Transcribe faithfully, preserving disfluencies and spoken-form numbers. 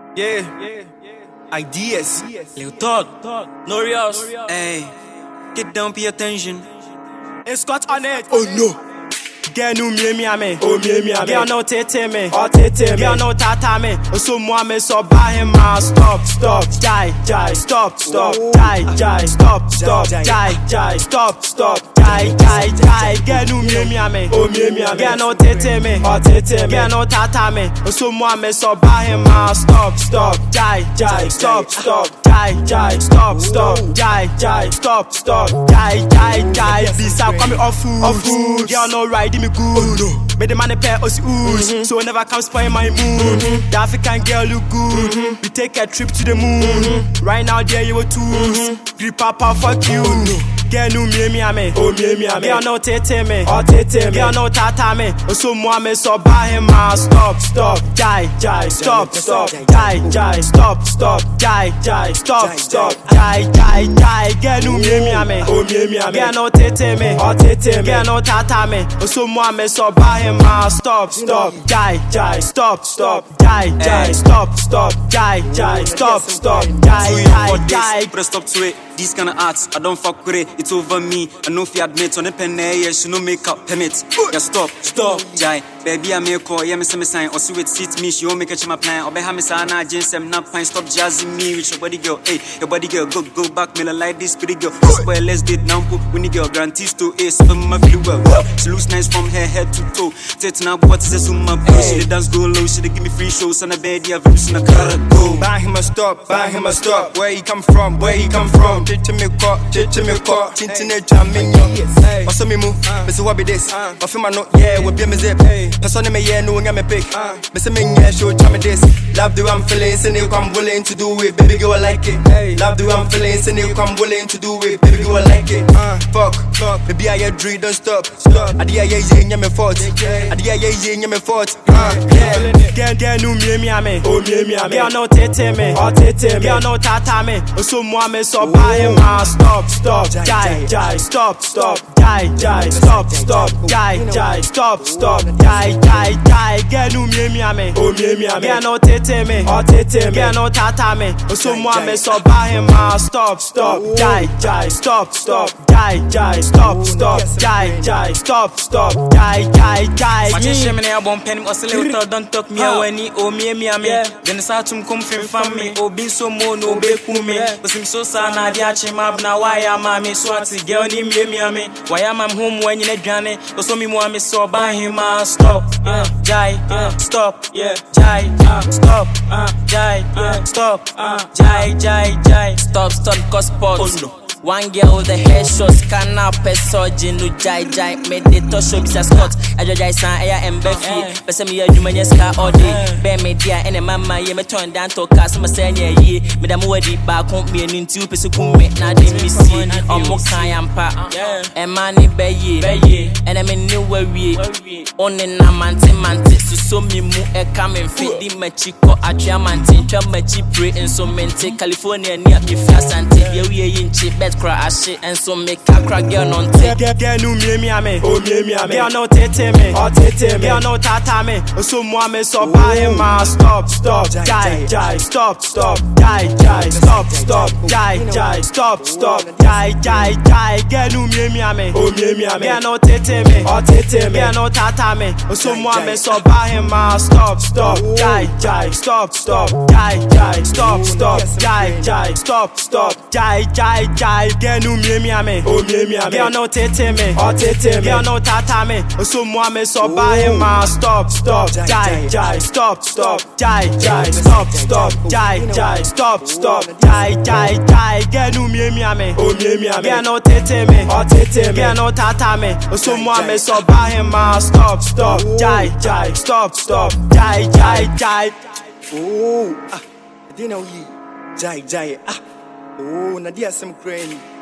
Yeah, ideas. Lil Todd, Norios, hey, get down, pay attention. It's got on it. Oh no. Girl no me me ame. Oh me me ame. Girl no tete me. Oh tete me. Girl no tata me. So moi me so buy him ma stop, stop, jai, jai, stop, stop, jai, jai, stop, stop, jai, jai, stop, stop, jai, jai, jai. Girl no me me ame. Oh me me ame. Girl no tete me. Oh tete me. Girl no tata me. So moi me so buy him ma stop, stop, jai, jai, stop, stop, jai, jai, stop, stop, jai, jai, stop, stop, jai, jai, jai. Bisa come off food. Off food. Girl no ride me good. Oh no. Made the man a pair of ooze, mm-hmm. So never come spoil my mood. Mm-hmm. The African girl look good. Mm-hmm. We take a trip to the moon. Mm-hmm. Right now there you were twos. Mm-hmm. Grip papa fuck you. Oh no. Girl no me me ame. Oh me me ame. Girl no tete me. Oh tete me. Girl no tata me. So moi me so buy him ma stop, stop, jai, jai, stop, stop, jai, jai, stop, stop, jai, jai, stop, stop, jai, jai, jai. Girl no me me ame. Oh me me ame. Girl no tete me. Oh tete me. Girl no tata me. So moi me so buy him ma stop, stop, jai, jai, stop, stop, jai, jai, stop, stop, jai, jai, stop, stop, jai, jai, jai. Put a stop to it. These kind of arts, I don't fuck with it. It's over me. I know if you admit on the pen, yeah, she no make up permit. Yeah, stop, stop, jai. Baby, I make call, yeah, me say me sign. Or see it seat me, she won't make a my plan. Or behind me, sana, James, I'm not pine. Stop jazzing me with your body girl. Hey, your body girl, go, go back, me like this pretty girl. This boy, let's date now, put winnie girl, grantees to ace, but my feel well. She looks nice from her head to toe. Take now, what is this on my bro? She the dance go low, she the give me free shows. On the bed, yeah, views in the car, go. Buy him a stop, buy him a stop. Where he come from, where he come from. Tete me caught, tete me caught. Tintine jamming, also me move. Me say what be this? I feel my note, yeah, we be me zip. Person me yeah, no one me pick. Me say me yeah, show jam me this. Love the way I'm feeling, say you come willing to do it, baby girl I like it. Love the way I'm feeling, say you come willing to do it, baby girl I like it. Fuck, fuck, baby I yeah dream, don't stop, stop. I yeah yeah yeah me fault, I yeah yeah yeah me fault. Girl, girl no me me ame. Oh me me ame. Girl no tete me. Oh tete me. Girl no tata me. So moi me so buy him ma stop, stop, jai, jai, stop, stop, jai, jai, stop, stop, jai, jai, stop, stop, jai, jai, jai. Girl no me me ame. Oh me me ame. Girl no tete me. Oh tete me. Girl no tata me. So moi me so buy him ma stop, stop, jai, jai, stop, stop, jai, jai, stop, stop, jai, jai, stop, stop, jai, jai, jai. Watch shame me a bomb pen, or little don't talk me when he oh me me ame. Then the start to come from family. Oh bin so mo no be me. Cause him so sana dia chimab na why am I me swati girl ni me me ame. Why am I home when you ne dwane? Cause so me mo ame so buy him a stop, uh, jai, uh, stop, yeah, jai, uh, stop, uh, jai, uh, stop, uh, jai, jai, jai, stop, stop, cause spot. Oh no. One girl with the hair short, scan up a surgeon, no jai jai, made the touch show bisa Scott. I jai san air and Becky, but some year you may car all day. Bear media and a mama, ye me turn down to customer saying, ye, Madame Wadi back home, me and in two pieces come make now they miss you. On Mokai and Pa, and money bay, and I'm in new way. Only na manti manti, so so me mu e coming fit the Mexico at Yamanti, Chamachi pray and so mente California near me fast and take ye in cheap. Cry shit and so make a crack girl on take. Girl, girl no me me ame. Oh me me ame. Girl no tete me. Oh tete me. Girl no tata me. So moi me so buy him ma stop, stop, jai, jai, stop, stop, jai, jai, stop, stop, jai, jai, stop, stop, jai, jai, jai. Girl no me me ame. Oh me me ame. Girl no tete me. Oh tete me. Girl no tata me. So moi me so buy him ma stop, stop, jai, jai, stop, stop, jai, jai, stop, stop, jai, jai, stop, stop, jai, jai, jai. Girl no me me ame. Oh me me ame. Girl no tete me. Oh tete me. Girl no tata me. So moi me so buy him ma stop, stop, jai, jai, stop, stop, jai, jai, stop, stop, jai, jai, stop, stop, jai, jai, jai. Girl no me me ame. Oh me me ame. Girl no tete me. Oh tete me. Girl no tata me. So moi me so buy him ma stop, stop, jai, jai, stop, stop, jai, jai, jai. Oh, ah, I didn't know you. Jai, jai, ah. Oh, Nadia some cranny.